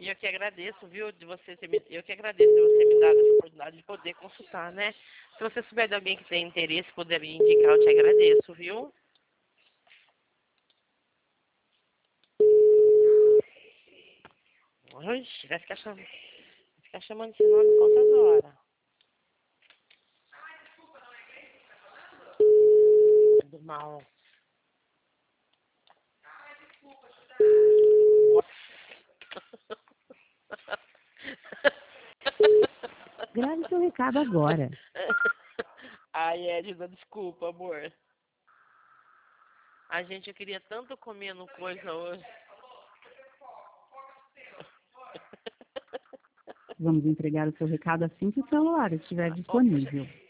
E eu que agradeço, viu, eu que agradeço de você me dar essa oportunidade de poder consultar, né? Se você souber de alguém que tem interesse, poder me indicar, eu te agradeço, viu? Oxi, vai ficar chamando esse nome com toda hora. Do mal. Grave seu recado agora. Ai, Edna, desculpa, amor. A gente, eu queria tanto comendo coisa hoje. Vamos entregar o seu recado assim que o celular estiver disponível.